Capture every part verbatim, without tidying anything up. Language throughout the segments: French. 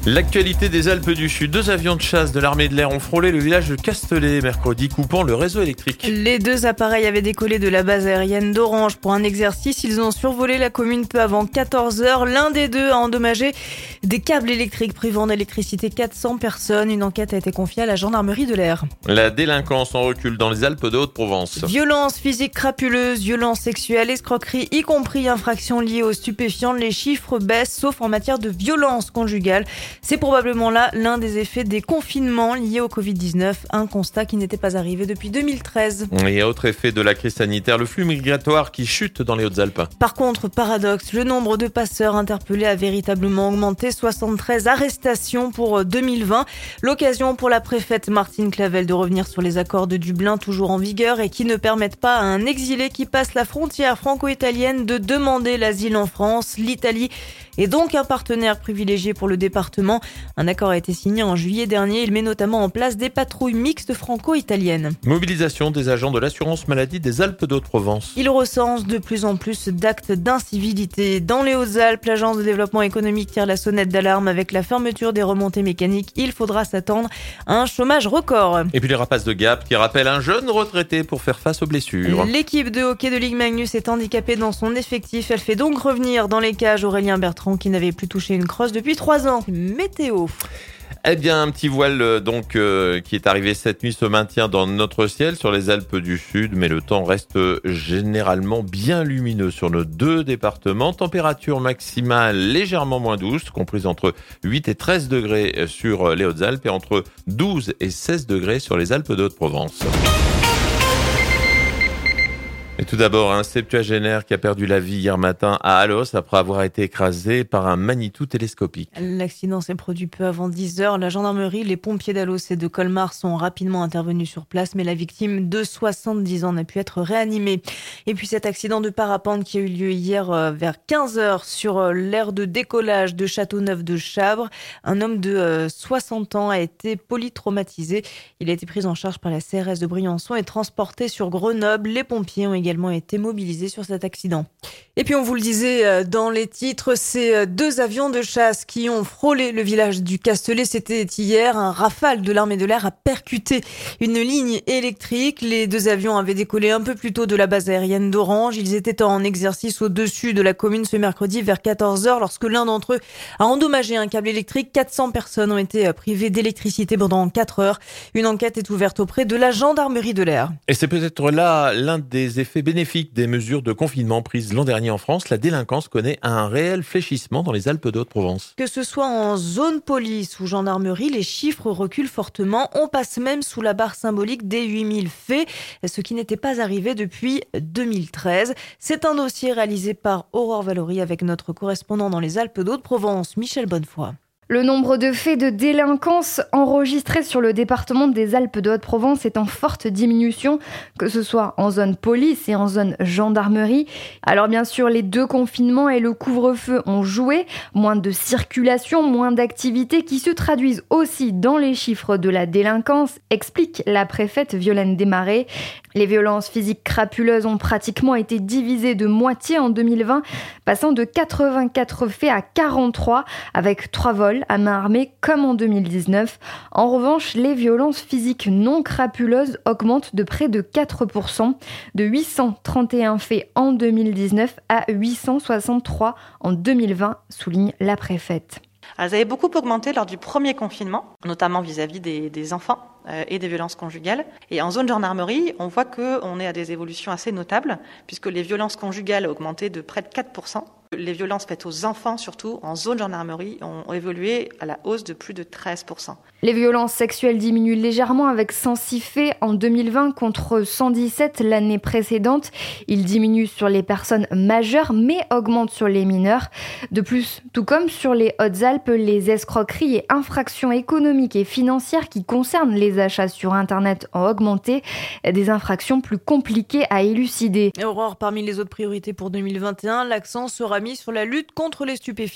L'actualité des Alpes du Sud. Deux avions de chasse de l'armée de l'air ont frôlé le village de Castellet mercredi, coupant le réseau électrique. Les deux appareils avaient décollé de la base aérienne d'Orange pour un exercice. Ils ont survolé la commune peu avant quatorze heures. L'un des deux a endommagé des câbles électriques privant d'électricité quatre cents personnes. Une enquête a été confiée à la gendarmerie de l'air. La délinquance en recul dans les Alpes de Haute-Provence. Violence physique crapuleuse, violence sexuelle, escroquerie, y compris infractions liées aux stupéfiants. Les chiffres baissent, sauf en matière de violence conjugale. C'est probablement là l'un des effets des confinements liés au covid dix-neuf, un constat qui n'était pas arrivé depuis deux mille treize. Et autre effet de la crise sanitaire, le flux migratoire qui chute dans les Hautes-Alpes. Par contre, paradoxe, le nombre de passeurs interpellés a véritablement augmenté, soixante-treize arrestations pour deux mille vingt. L'occasion pour la préfète Martine Clavel de revenir sur les accords de Dublin toujours en vigueur et qui ne permettent pas à un exilé qui passe la frontière franco-italienne de demander l'asile en France. L'Italie est donc un partenaire privilégié pour le département. Un accord a été signé en juillet dernier. Il met notamment en place des patrouilles mixtes franco-italiennes. Mobilisation des agents de l'assurance maladie des Alpes de Haute-Provence. Ils recensent de plus en plus d'actes d'incivilité. Dans les Hautes-Alpes, l'agence de développement économique tire la sonnette d'alarme avec la fermeture des remontées mécaniques. Il faudra s'attendre à un chômage record. Et puis les rapaces de Gap qui rappellent un jeune retraité pour faire face aux blessures. L'équipe de hockey de Ligue Magnus est handicapée dans son effectif. Elle fait donc revenir dans les cages Aurélien Bertrand qui n'avait plus touché une crosse depuis trois ans. Météo. Eh bien, un petit voile euh, donc euh, qui est arrivé cette nuit se maintient dans notre ciel sur les Alpes du Sud, mais le temps reste généralement bien lumineux sur nos deux départements. Température maximale légèrement moins douce, comprise entre huit et treize degrés sur les Hautes-Alpes et entre douze et seize degrés sur les Alpes de Haute-Provence. Et tout d'abord, un septuagénaire qui a perdu la vie hier matin à Alos après avoir été écrasé par un Manitou télescopique. L'accident s'est produit peu avant dix heures. La gendarmerie, les pompiers d'Alos et de Colmar sont rapidement intervenus sur place, mais la victime de soixante-dix ans n'a pu être réanimée. Et puis cet accident de parapente qui a eu lieu hier vers quinze heures sur l'aire de décollage de Châteauneuf-de-Chabre. Un homme de soixante ans a été polytraumatisé. Il a été pris en charge par la C R S de Briançon et transporté sur Grenoble. Les pompiers ont également été mobilisés sur cet accident. Et puis on vous le disait dans les titres, ces deux avions de chasse qui ont frôlé le village du Castellet, c'était hier. Un Rafale de l'armée de l'air a percuté une ligne électrique. Les deux avions avaient décollé un peu plus tôt de la base aérienne d'Orange. Ils étaient en exercice au-dessus de la commune ce mercredi vers quatorze heures lorsque l'un d'entre eux a endommagé un câble électrique. quatre cents personnes ont été privées d'électricité pendant quatre heures. Une enquête est ouverte auprès de la gendarmerie de l'air. Et c'est peut-être là l'un des effets bénéfiques des mesures de confinement prises l'an dernier en France. La délinquance connaît un réel fléchissement dans les Alpes de Haute-Provence. Que ce soit en zone police ou gendarmerie, les chiffres reculent fortement. On passe même sous la barre symbolique des huit mille faits, ce qui n'était pas arrivé depuis deux mille treize. C'est un dossier réalisé par Aurore Valory avec notre correspondant dans les Alpes de Haute-Provence, Michel Bonnefoy. Le nombre de faits de délinquance enregistrés sur le département des Alpes de Haute-Provence est en forte diminution, que ce soit en zone police et en zone gendarmerie. Alors bien sûr, les deux confinements et le couvre-feu ont joué. Moins de circulation, moins d'activités qui se traduisent aussi dans les chiffres de la délinquance, explique la préfète Violaine Desmarais. Les violences physiques crapuleuses ont pratiquement été divisées de moitié en deux mille vingt, passant de quatre-vingt-quatre faits à quarante-trois, avec trois vols à main armée comme en deux mille dix-neuf. En revanche, les violences physiques non crapuleuses augmentent de près de quatre pour cent, de huit cent trente et un faits en deux mille dix-neuf à huit cent soixante-trois en deux mille vingt, souligne la préfète. Elles avaient beaucoup augmenté lors du premier confinement, notamment vis-à-vis des, des enfants euh, et des violences conjugales. Et en zone gendarmerie, on voit qu'on est à des évolutions assez notables, puisque les violences conjugales ont augmenté de près de quatre pour cent. Les violences faites aux enfants, surtout en zone gendarmerie, ont évolué à la hausse de plus de treize pour cent. Les violences sexuelles diminuent légèrement avec cent six faits en deux mille vingt contre cent dix-sept l'année précédente. Ils diminuent sur les personnes majeures mais augmentent sur les mineurs. De plus, tout comme sur les Hautes-Alpes, les escroqueries et infractions économiques et financières qui concernent les achats sur Internet ont augmenté. Des infractions plus compliquées à élucider. Et Aurore, parmi les autres priorités pour deux mille vingt et un, l'accent sera mis sur la lutte contre les stupéfiants.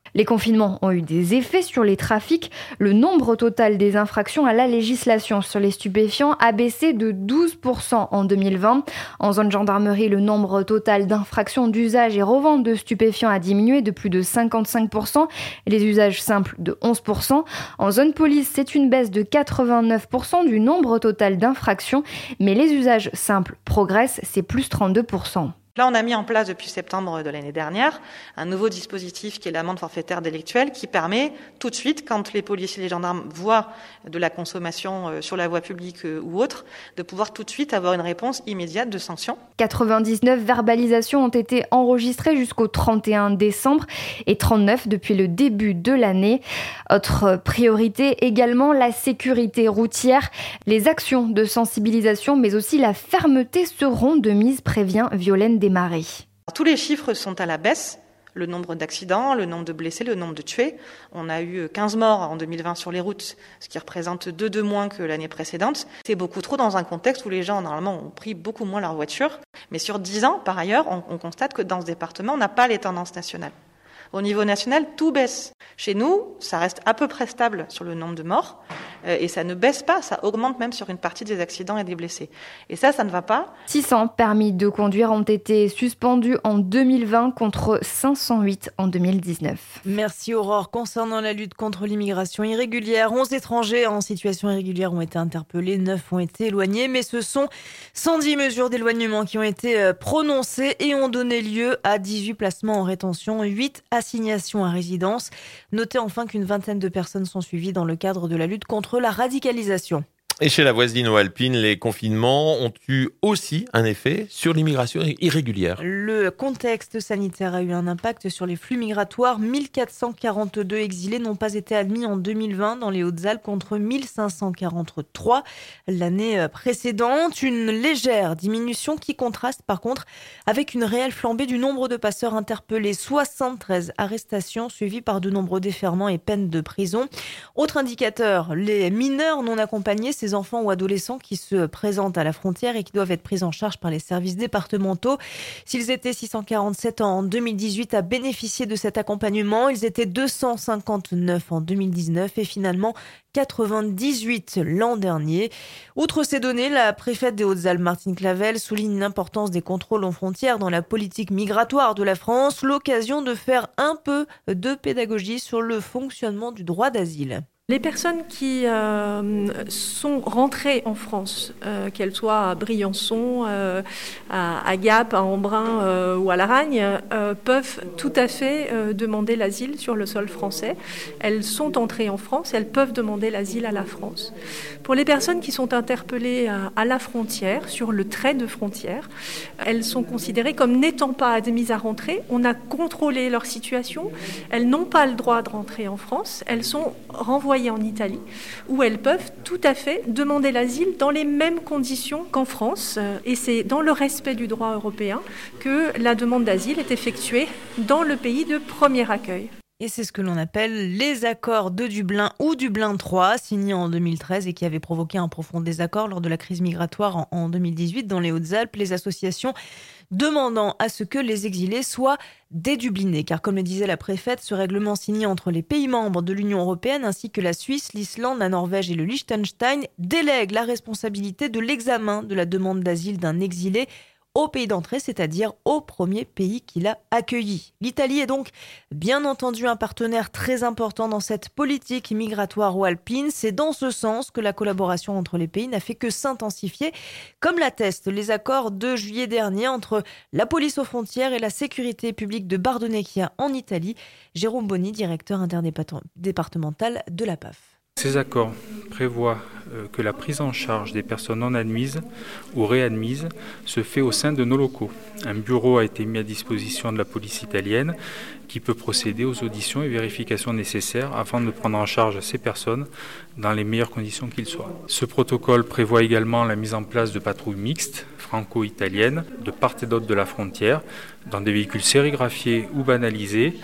Les confinements ont eu des effets sur les trafics. Le nombre total des infractions à la législation sur les stupéfiants a baissé de douze pour cent en deux mille vingt. En zone gendarmerie, le nombre total d'infractions d'usage et revente de stupéfiants a diminué de plus de cinquante-cinq pour cent et les usages simples de onze pour cent. En zone police, c'est une baisse de quatre-vingt-neuf pour cent du nombre total d'infractions, mais les usages simples progressent, c'est plus trente-deux pour cent. Là, on a mis en place depuis septembre de l'année dernière un nouveau dispositif qui est l'amende forfaitaire délictuelle qui permet tout de suite, quand les policiers et les gendarmes voient de la consommation sur la voie publique ou autre, de pouvoir tout de suite avoir une réponse immédiate de sanction. quatre-vingt-dix-neuf verbalisations ont été enregistrées jusqu'au trente et un décembre et trente-neuf depuis le début de l'année. Autre priorité également, la sécurité routière. Les actions de sensibilisation mais aussi la fermeté seront de mise, prévient Violaine Desmarais. Tous les chiffres sont à la baisse. Le nombre d'accidents, le nombre de blessés, le nombre de tués. On a eu quinze morts en deux mille vingt sur les routes, ce qui représente deux de moins que l'année précédente. C'est beaucoup trop dans un contexte où les gens, normalement, ont pris beaucoup moins leur voiture. Mais sur dix ans, par ailleurs, on, on constate que dans ce département, on n'a pas les tendances nationales. Au niveau national, tout baisse. Chez nous, ça reste à peu près stable sur le nombre de morts euh, et ça ne baisse pas, ça augmente même sur une partie des accidents et des blessés. Et ça, ça ne va pas. six cents permis de conduire ont été suspendus en deux mille vingt contre cinq cent huit en deux mille dix-neuf. Merci Aurore. Concernant la lutte contre l'immigration irrégulière, onze étrangers en situation irrégulière ont été interpellés, neuf ont été éloignés, mais ce sont cent dix mesures d'éloignement qui ont été prononcées et ont donné lieu à dix-huit placements en rétention, huit assignations à résidence. Notez enfin qu'une vingtaine de personnes sont suivies dans le cadre de la lutte contre la radicalisation. Et chez la voisine Alpine, les confinements ont eu aussi un effet sur l'immigration irrégulière. Le contexte sanitaire a eu un impact sur les flux migratoires. mille quatre cent quarante-deux exilés n'ont pas été admis en deux mille vingt dans les Hautes-Alpes contre mille cinq cent quarante-trois l'année précédente. Une légère diminution qui contraste par contre avec une réelle flambée du nombre de passeurs interpellés. soixante-treize arrestations suivies par de nombreux déferments et peines de prison. Autre indicateur, les mineurs non accompagnés, ces enfants ou adolescents qui se présentent à la frontière et qui doivent être pris en charge par les services départementaux. S'ils étaient six cent quarante-sept en deux mille dix-huit à bénéficier de cet accompagnement, ils étaient deux cent cinquante-neuf en deux mille dix-neuf et finalement quatre-vingt-dix-huit l'an dernier. Outre ces données, la préfète des Hautes-Alpes, Martine Clavel, souligne l'importance des contrôles aux frontières dans la politique migratoire de la France, l'occasion de faire un peu de pédagogie sur le fonctionnement du droit d'asile. Les personnes qui euh, sont rentrées en France, euh, qu'elles soient à Briançon, euh, à, à Gap, à Embrun euh, ou à Laragne, euh, peuvent tout à fait euh, demander l'asile sur le sol français. Elles sont entrées en France, elles peuvent demander l'asile à la France. Pour les personnes qui sont interpellées à, à la frontière, sur le trait de frontière, elles sont considérées comme n'étant pas admises à rentrer. On a contrôlé leur situation. Elles n'ont pas le droit de rentrer en France. Elles sont renvoyées en Italie, où elles peuvent tout à fait demander l'asile dans les mêmes conditions qu'en France. Et c'est dans le respect du droit européen que la demande d'asile est effectuée dans le pays de premier accueil. Et c'est ce que l'on appelle les accords de Dublin ou Dublin trois, signés en deux mille treize et qui avaient provoqué un profond désaccord lors de la crise migratoire en deux mille dix-huit dans les Hautes-Alpes. Les associations demandant à ce que les exilés soient dédublinés. Car comme le disait la préfète, ce règlement signé entre les pays membres de l'Union européenne ainsi que la Suisse, l'Islande, la Norvège et le Liechtenstein délègue la responsabilité de l'examen de la demande d'asile d'un exilé au pays d'entrée, c'est-à-dire au premier pays qui l'a accueilli. L'Italie est donc bien entendu un partenaire très important dans cette politique migratoire ou alpine. C'est dans ce sens que la collaboration entre les pays n'a fait que s'intensifier, comme l'attestent les accords de juillet dernier entre la police aux frontières et la sécurité publique de Bardonecchia en Italie. Jérôme Boni, directeur interdépartemental de la P A F. Ces accords prévoient que la prise en charge des personnes non admises ou réadmises se fait au sein de nos locaux. Un bureau a été mis à disposition de la police italienne qui peut procéder aux auditions et vérifications nécessaires afin de prendre en charge ces personnes dans les meilleures conditions qu'il soit. Ce protocole prévoit également la mise en place de patrouilles mixtes franco-italiennes de part et d'autre de la frontière dans des véhicules sérigraphiés ou banalisés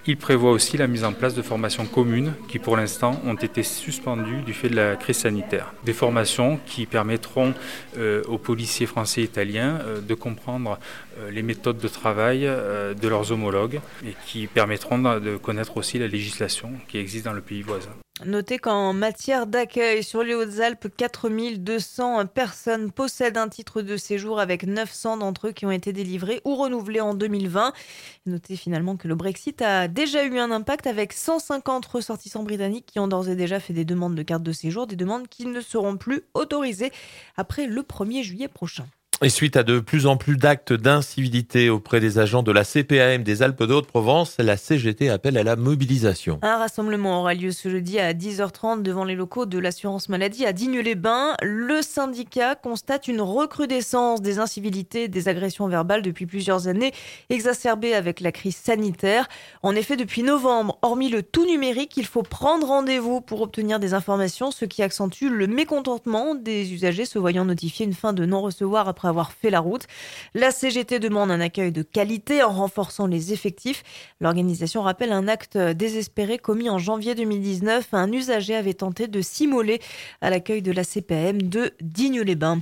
Il prévoit aussi la mise en place de formations communes qui, pour l'instant, ont été suspendues du fait de la crise sanitaire. Des formations qui permettront euh, aux policiers français et italiens euh, de comprendre euh, les méthodes de travail euh, de leurs homologues et qui permettront de connaître aussi la législation qui existe dans le pays voisin. Notez qu'en matière d'accueil sur les Hautes-Alpes, quatre mille deux cents personnes possèdent un titre de séjour avec neuf cents d'entre eux qui ont été délivrés ou renouvelés en deux mille vingt. Notez finalement que le Brexit a déjà eu un impact avec cent cinquante ressortissants britanniques qui ont d'ores et déjà fait des demandes de carte de séjour, des demandes qui ne seront plus autorisées après le premier juillet prochain. Et suite à de plus en plus d'actes d'incivilité auprès des agents de la C P A M des Alpes de Haute-Provence, la C G T appelle à la mobilisation. Un rassemblement aura lieu ce jeudi à dix heures trente devant les locaux de l'assurance maladie à Digne-les-Bains. Le syndicat constate une recrudescence des incivilités et des agressions verbales depuis plusieurs années, exacerbées avec la crise sanitaire. En effet, depuis novembre, hormis le tout numérique, il faut prendre rendez-vous pour obtenir des informations, ce qui accentue le mécontentement des usagers se voyant notifier une fin de non-recevoir après avoir fait la route. La C G T demande un accueil de qualité en renforçant les effectifs. L'organisation rappelle un acte désespéré commis en janvier deux mille dix-neuf. Un usager avait tenté de s'immoler à l'accueil de la C P A M de Digne-les-Bains.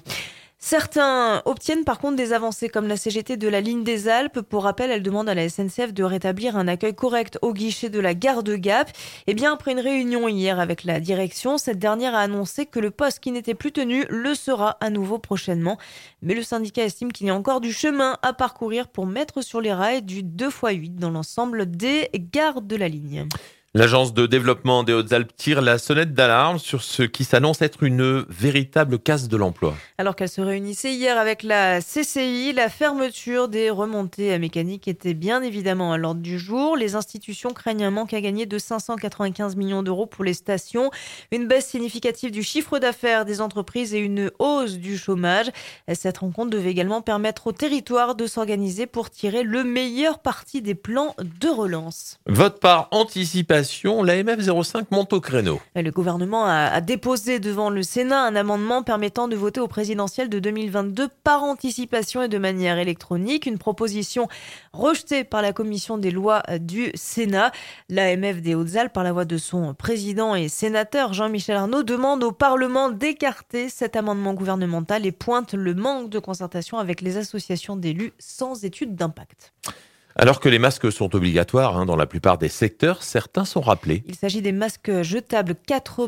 Certains obtiennent par contre des avancées comme la C G T de la ligne des Alpes. Pour rappel, elle demande à la S N C F de rétablir un accueil correct au guichet de la gare de Gap. Et bien après une réunion hier avec la direction, cette dernière a annoncé que le poste qui n'était plus tenu le sera à nouveau prochainement. Mais le syndicat estime qu'il y a encore du chemin à parcourir pour mettre sur les rails du deux fois huit dans l'ensemble des gares de la ligne. L'agence de développement des Hautes-Alpes tire la sonnette d'alarme sur ce qui s'annonce être une véritable casse de l'emploi. Alors qu'elle se réunissait hier avec la C C I, la fermeture des remontées mécaniques était bien évidemment à l'ordre du jour. Les institutions craignent un manque à gagner de cinq cent quatre-vingt-quinze millions d'euros pour les stations, une baisse significative du chiffre d'affaires des entreprises et une hausse du chômage. Cette rencontre devait également permettre au territoire de s'organiser pour tirer le meilleur parti des plans de relance. Vote par anticipation. La M F zéro cinq monte au créneau. Le gouvernement a déposé devant le Sénat un amendement permettant de voter au présidentiel de deux mille vingt-deux par anticipation et de manière électronique. Une proposition rejetée par la commission des lois du Sénat. La M F des Hautes-Alpes, par la voix de son président et sénateur Jean-Michel Arnaud, demande au Parlement d'écarter cet amendement gouvernemental et pointe le manque de concertation avec les associations d'élus sans étude d'impact. Alors que les masques sont obligatoires hein, dans la plupart des secteurs, certains sont rappelés. Il s'agit des masques jetables quatre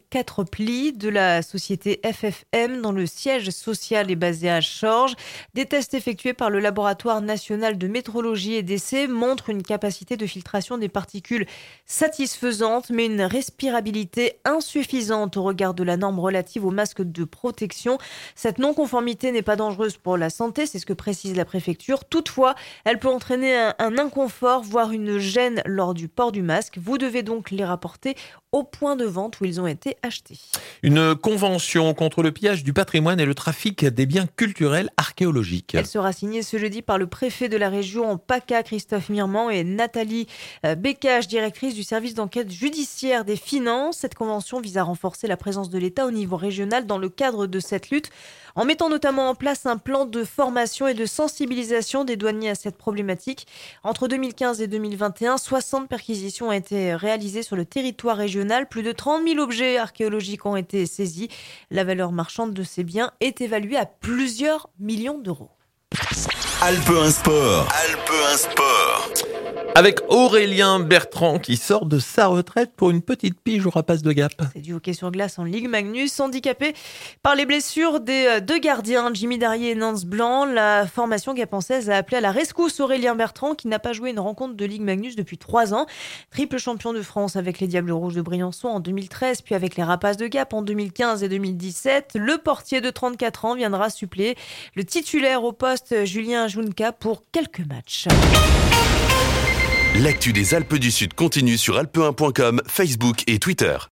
plis de la société F F M dont le siège social est basé à Chorges. Des tests effectués par le laboratoire national de métrologie et d'essais montrent une capacité de filtration des particules satisfaisante, mais une respirabilité insuffisante au regard de la norme relative aux masques de protection. Cette non-conformité n'est pas dangereuse pour la santé, c'est ce que précise la préfecture. Toutefois, elle peut entraîner un inconfort, voire une gêne lors du port du masque. Vous devez donc les rapporter au point de vente où ils ont été achetés. Une convention contre le pillage du patrimoine et le trafic des biens culturels archéologiques. Elle sera signée ce jeudi par le préfet de la région PACA, Christophe Mirman, et Nathalie Bécage, directrice du service d'enquête judiciaire des finances. Cette convention vise à renforcer la présence de l'État au niveau régional dans le cadre de cette lutte, en mettant notamment en place un plan de formation et de sensibilisation des douaniers à cette problématique. Entre deux mille quinze et deux mille vingt et un, soixante perquisitions ont été réalisées sur le territoire régional. Plus de trente mille objets archéologiques ont été saisis. La valeur marchande de ces biens est évaluée à plusieurs millions d'euros. Alpe un Sport. Alpe un Sport. Avec Aurélien Bertrand qui sort de sa retraite pour une petite pige au Rapaces de Gap. C'est du hockey sur glace en Ligue Magnus. Handicapé par les blessures des deux gardiens, Jimmy Darrier et Nance Blanc, la formation gapençaise a appelé à la rescousse Aurélien Bertrand qui n'a pas joué une rencontre de Ligue Magnus depuis trois ans. Triple champion de France avec les Diables Rouges de Briançon en deux mille treize, puis avec les Rapaces de Gap en deux mille quinze et deux mille dix-sept. Le portier de trente-quatre ans viendra suppléer le titulaire au poste Julien Junca pour quelques matchs. L'actu des Alpes du Sud continue sur alpe un point com, Facebook et Twitter.